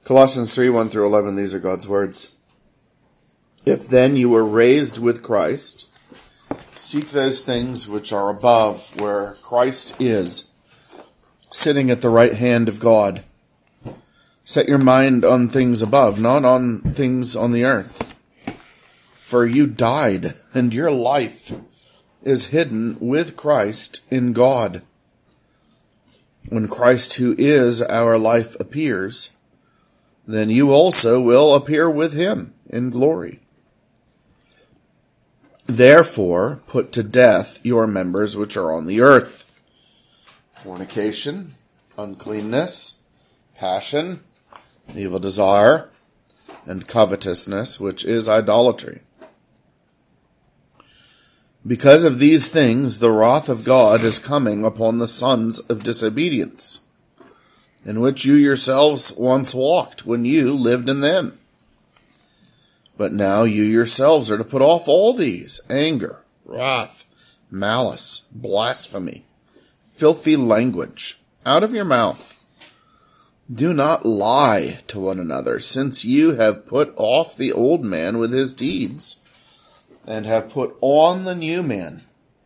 Colossians 3, 1 through 11, these are God's words. If then you were raised with Christ, seek those things which are above, where Christ is, sitting at the right hand of God. Set your mind on things above, not on things on the earth. For you died, and your life is hidden with Christ in God. When Christ, who is our life, appears, then you also will appear with him in glory. Therefore, put to death your members which are on the earth: fornication, uncleanness, passion, evil desire, and covetousness, which is idolatry. Because of these things, the wrath of God is coming upon the sons of disobedience, in which you yourselves once walked when you lived in them. But now you yourselves are to put off all these: anger, wrath, malice, blasphemy, filthy language out of your mouth. Do not lie to one another, since you have put off the old man with his deeds, and have put on the new man,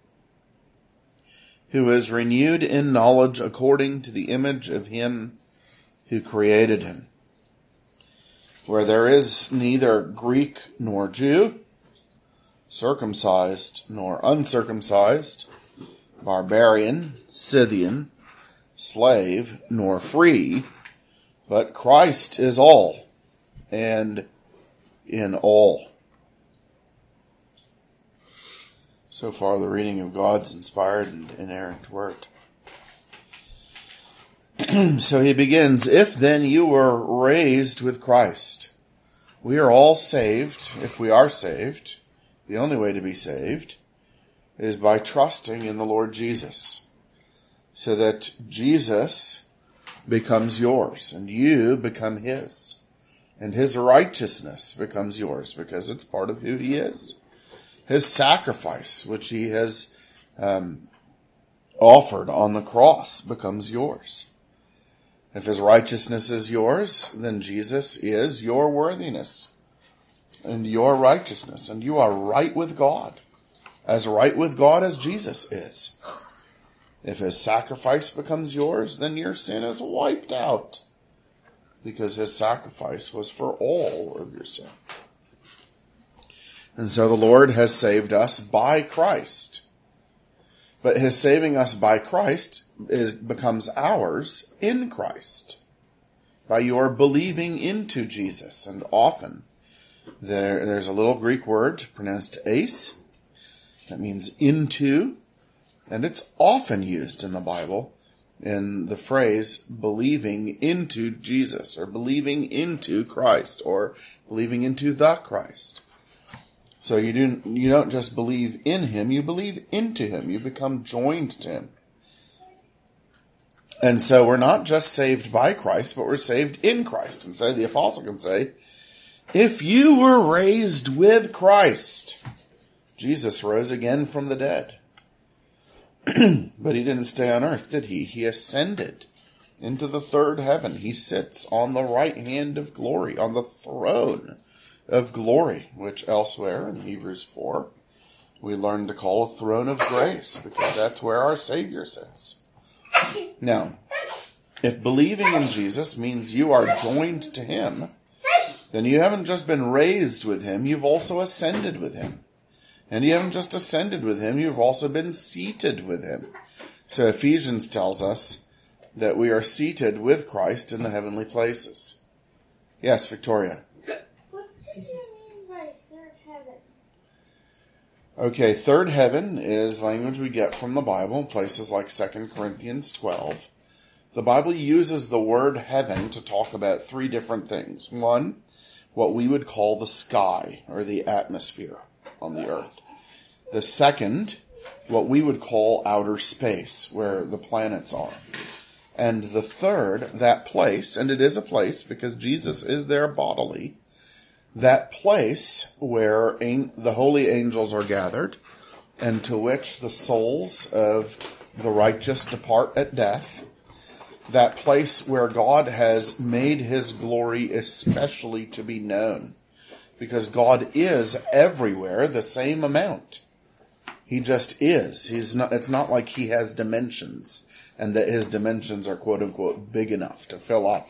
who is renewed in knowledge according to the image of him who created him. Where there is neither Greek nor Jew, circumcised nor uncircumcised, barbarian, Scythian, slave nor free, but Christ is all, and in all. So far, the reading of God's inspired and inerrant word. So he begins, if then you were raised with Christ. We are all saved, if we are saved. The only way to be saved is by trusting in the Lord Jesus, so that Jesus becomes yours and you become his, and his righteousness becomes yours because it's part of who he is. His sacrifice, which he has offered on the cross, becomes yours. If his righteousness is yours, then Jesus is your worthiness and your righteousness, and you are right with God, as Jesus is. If his sacrifice becomes yours, then your sin is wiped out, because his sacrifice was for all of your sin. And so the Lord has saved us by Christ. But his saving us by Christ becomes ours in Christ, by your believing into Jesus. And often there's a little Greek word pronounced eis, that means into, and it's often used in the Bible in the phrase believing into Jesus, or believing into Christ, or believing into the Christ. So you don't just believe in him, you believe into him. You become joined to him. And so we're not just saved by Christ, but we're saved in Christ. And so the apostle can say, if you were raised with Christ, Jesus rose again from the dead. But he didn't stay on earth, did he? He ascended into the third heaven. He sits on the right hand of glory, on the throne of glory, which elsewhere in Hebrews 4 we learn to call a throne of grace, because that's where our Savior sits. Now, if believing in Jesus means you are joined to him, then you haven't just been raised with him, you've also ascended with him. And you haven't just ascended with him, you've also been seated with him. So Ephesians tells us that we are seated with Christ in the heavenly places. Yes, Victoria. What do you mean by third heaven? Okay, third heaven is language we get from the Bible in places like 2 Corinthians 12. The Bible uses the word heaven to talk about three different things. One, what we would call the sky, or the atmosphere on the earth. The second, what we would call outer space, where the planets are. And the third, that place, and it is a place because Jesus is there bodily, that place where the holy angels are gathered, and to which the souls of the righteous depart at death, that place where God has made his glory especially to be known. Because God is everywhere the same amount. He just is. It's not like he has dimensions and that his dimensions are quote unquote big enough to fill up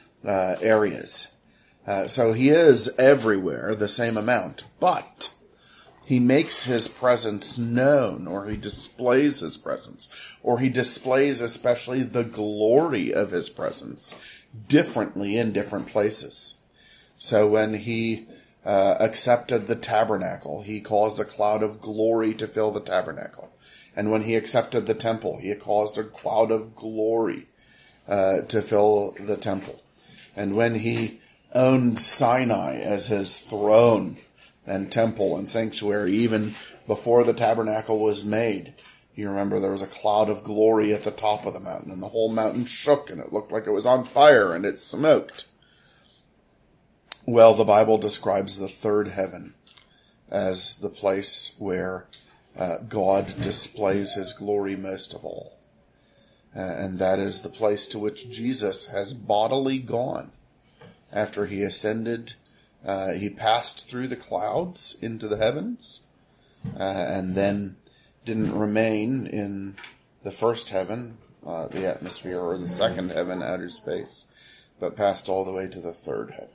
areas. So he is everywhere the same amount, but he makes his presence known, or he displays his presence, or he displays especially the glory of his presence differently in different places. So when he accepted the tabernacle, he caused a cloud of glory to fill the tabernacle. And when he accepted the temple, he caused a cloud of glory to fill the temple. And when he owned Sinai as his throne and temple and sanctuary, even before the tabernacle was made, you remember there was a cloud of glory at the top of the mountain, and the whole mountain shook, and it looked like it was on fire, and it smoked. Well, the Bible describes the third heaven as the place where God displays his glory most of all. And that is the place to which Jesus has bodily gone. After he ascended, he passed through the clouds into the heavens, and then didn't remain in the first heaven, the atmosphere, or the second heaven, outer space, but passed all the way to the third heaven.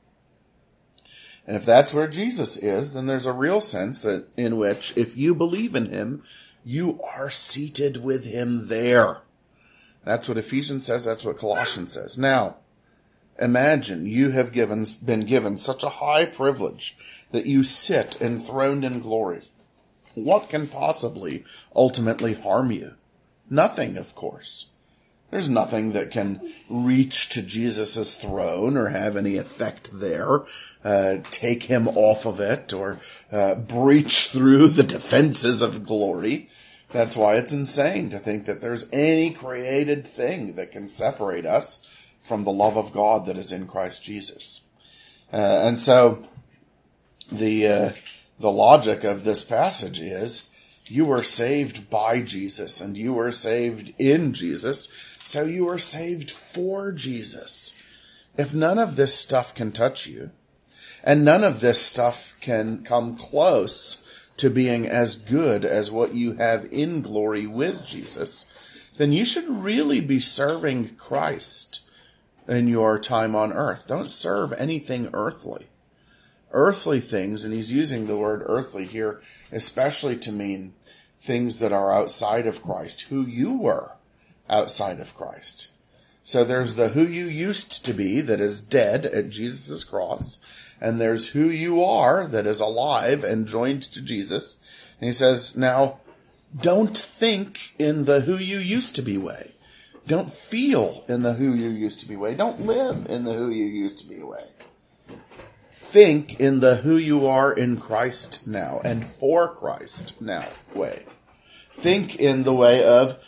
And if that's where Jesus is, then there's a real sense that in which, if you believe in him, you are seated with him there. That's what Ephesians says. That's what Colossians says. Now, imagine you have been given such a high privilege that you sit enthroned in glory. What can possibly ultimately harm you? Nothing, of course. There's nothing that can reach to Jesus' throne or have any effect there, take him off of it, or breach through the defenses of glory. That's why it's insane to think that there's any created thing that can separate us from the love of God that is in Christ Jesus. And so the logic of this passage is, you were saved by Jesus, and you were saved in Jesus, so you were saved for Jesus. If none of this stuff can touch you, and none of this stuff can come close to being as good as what you have in glory with Jesus, then you should really be serving Christ in your time on earth. Don't serve anything earthly. Earthly things, and he's using the word earthly here especially to mean things that are outside of Christ, who you were outside of Christ. So there's the who you used to be that is dead at Jesus' cross, and there's who you are that is alive and joined to Jesus. And he says, now, don't think in the who you used to be way. Don't feel in the who you used to be way. Don't live in the who you used to be way. Think in the who you are in Christ now and for Christ now way. Think in the way of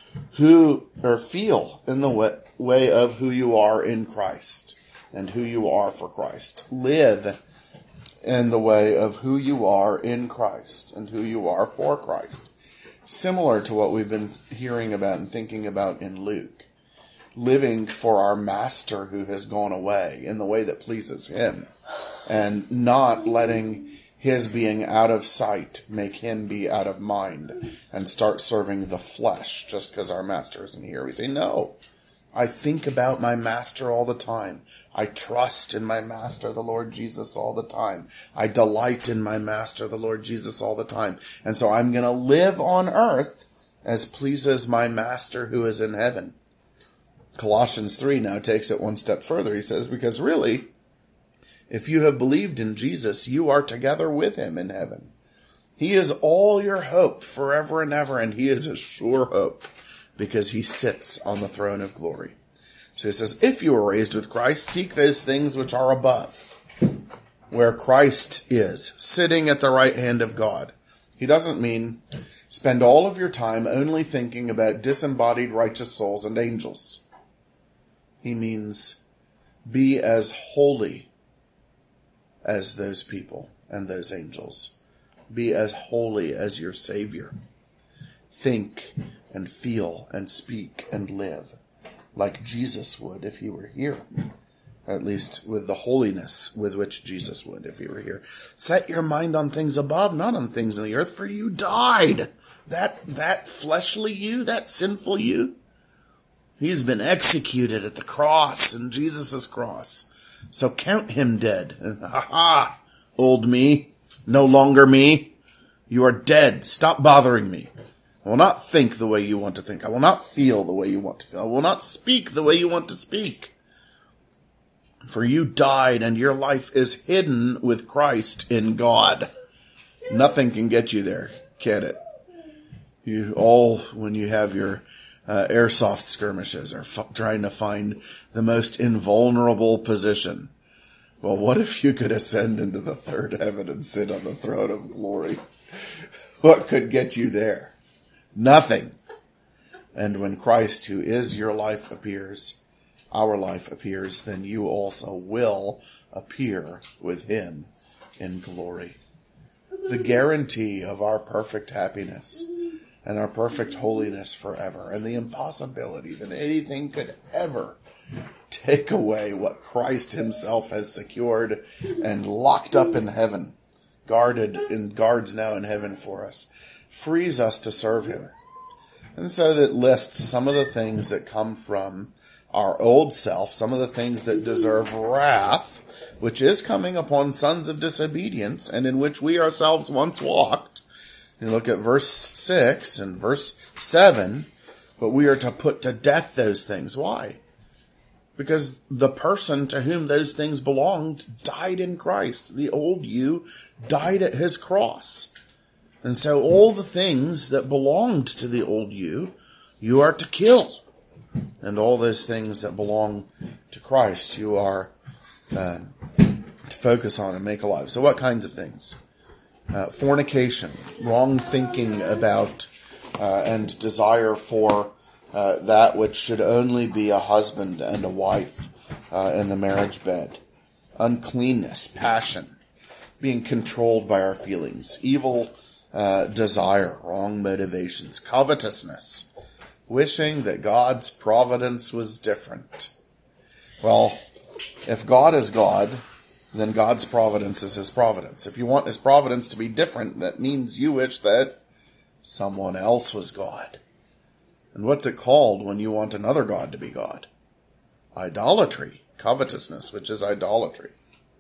feel in the way of who you are in Christ and who you are for Christ. Live in the way of who you are in Christ and who you are for Christ. Similar to what we've been hearing about and thinking about in Luke. Living for our Master who has gone away in the way that pleases him, and not letting his being out of sight make him be out of mind and start serving the flesh just because our Master isn't here. We say, no, I think about my Master all the time. I trust in my Master, the Lord Jesus, all the time. I delight in my Master, the Lord Jesus, all the time. And so I'm going to live on earth as pleases my Master who is in heaven. Colossians 3 now takes it one step further. He says, because really, if you have believed in Jesus, you are together with him in heaven. He is all your hope forever and ever, and he is a sure hope because he sits on the throne of glory. So he says, if you were raised with Christ, seek those things which are above, where Christ is, sitting at the right hand of God. He doesn't mean spend all of your time only thinking about disembodied righteous souls and angels. He means be as holy as those people and those angels. Be as holy as your Savior. Think and feel and speak and live like Jesus would if he were here. At least with the holiness with which Jesus would if he were here. Set your mind on things above, not on things in the earth, for you died. That fleshly you, that sinful you, he's been executed at the cross, in Jesus' cross. So count him dead. Ha ha, old me, no longer me. You are dead. Stop bothering me. I will not think the way you want to think. I will not feel the way you want to feel. I will not speak the way you want to speak. For you died, and your life is hidden with Christ in God. Nothing can get you there, can it? You all, when you have your airsoft skirmishes, are trying to find the most invulnerable position. Well, what if you could ascend into the third heaven and sit on the throne of glory? What could get you there? Nothing. And when Christ, who is your life, appears, our life appears, then you also will appear with him in glory. The guarantee of our perfect happiness and our perfect holiness forever, and the impossibility that anything could ever take away what Christ himself has secured and locked up in heaven, guards now in heaven for us, frees us to serve him. And so that lists some of the things that come from our old self, some of the things that deserve wrath, which is coming upon sons of disobedience, and in which we ourselves once walked. You look at verse 6 and verse 7, but we are to put to death those things. Why? Because the person to whom those things belonged died in Christ. The old you died at his cross. And so all the things that belonged to the old you, you are to kill. And all those things that belong to Christ, you are to focus on and make alive. So what kinds of things? Fornication, wrong thinking about and desire for that which should only be a husband and a wife in the marriage bed. Uncleanness, passion, being controlled by our feelings. Evil desire, wrong motivations. Covetousness, wishing that God's providence was different. Well, if God is God, then God's providence is his providence. If you want his providence to be different, that means you wish that someone else was God. And what's it called when you want another God to be God? Idolatry, covetousness, which is idolatry.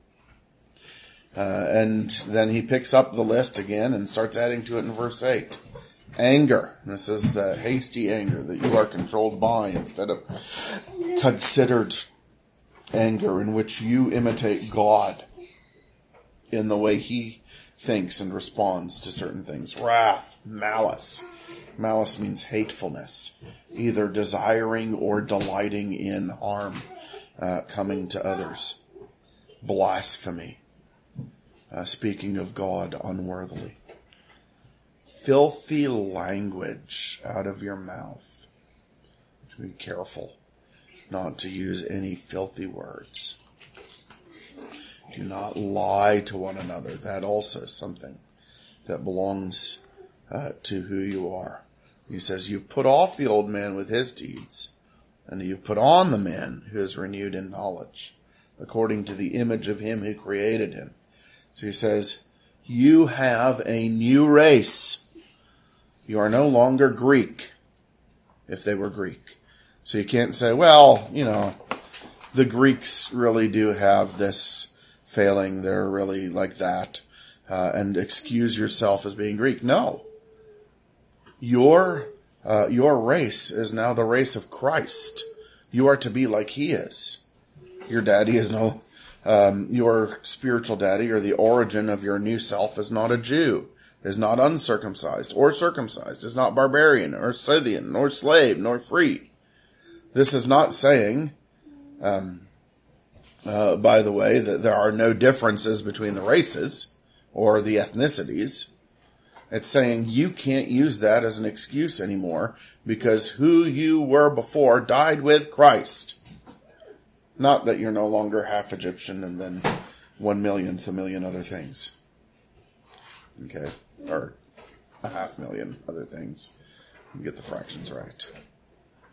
And then he picks up the list again and starts adding to it in verse 8. Anger. This is hasty anger that you are controlled by instead of considered anger, in which you imitate God in the way he thinks and responds to certain things. Wrath, malice. Malice means hatefulness, either desiring or delighting in harm coming to others. Blasphemy, speaking of God unworthily. Filthy language out of your mouth. Be careful not to use any filthy words. Do not lie to one another. That also is something that belongs to who you are. He says, you've put off the old man with his deeds, and you've put on the man who is renewed in knowledge, according to the image of him who created him. So he says, you have a new race. You are no longer Greek, if they were Greek. So you can't say, well, the Greeks really do have this failing. They're really like that. And excuse yourself as being Greek. No. Your race is now the race of Christ. You are to be like he is. Your daddy is your spiritual daddy, or the origin of your new self, is not a Jew, is not uncircumcised or circumcised, is not barbarian or Scythian, nor slave, nor free. This is not saying, by the way, that there are no differences between the races or the ethnicities. It's saying you can't use that as an excuse anymore, because who you were before died with Christ. Not that you're no longer half Egyptian and then 1/1,000,000th a million other things. Okay? Or 500,000 other things. You get the fractions right.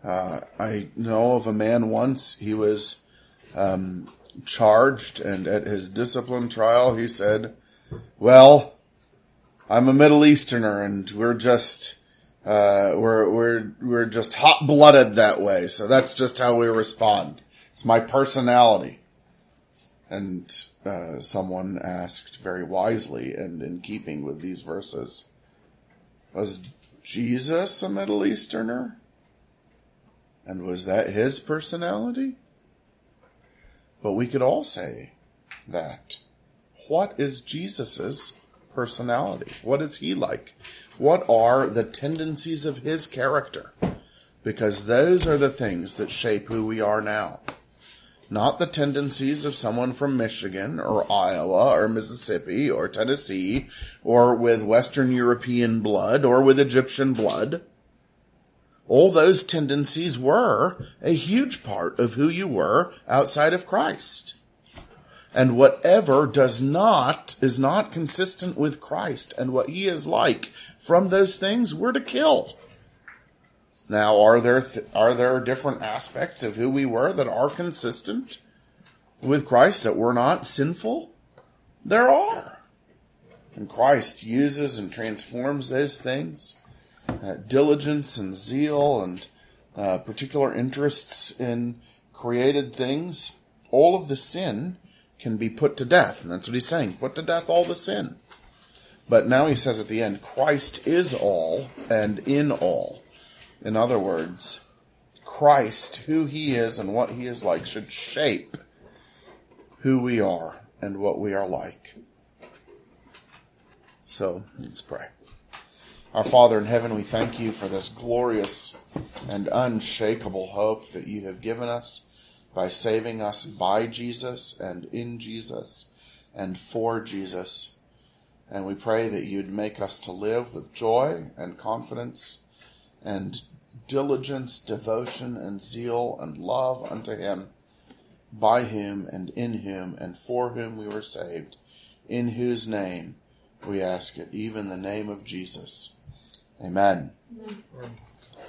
I know of a man once, he was charged, and at his discipline trial he said, well, I'm a Middle Easterner, and we're just we're just hot-blooded that way, so that's just how we respond. It's my personality. And someone asked very wisely, and in keeping with these verses, was Jesus a Middle Easterner? And was that his personality? But we could all say that. What is Jesus's personality? What is he like? What are the tendencies of his character? Because those are the things that shape who we are now. Not the tendencies of someone from Michigan or Iowa or Mississippi or Tennessee or with Western European blood or with Egyptian blood. All those tendencies were a huge part of who you were outside of Christ. And whatever is not consistent with Christ and what he is like from those things, we're to kill. Now, are there different aspects of who we were that are consistent with Christ, that we're not sinful? There are. And Christ uses and transforms those things. Diligence and zeal and particular interests in created things. All of the sin can be put to death. And that's what he's saying. Put to death all the sin. But now he says at the end, Christ is all and in all. In other words, Christ, who he is and what he is like, should shape who we are and what we are like. So, let's pray. Our Father in heaven, we thank you for this glorious and unshakable hope that you have given us by saving us by Jesus and in Jesus and for Jesus. And we pray that you'd make us to live with joy and confidence and diligence, devotion, and zeal, and love unto him, by whom and in whom and for whom we were saved, in whose name we ask it, even the name of Jesus. Amen. Amen.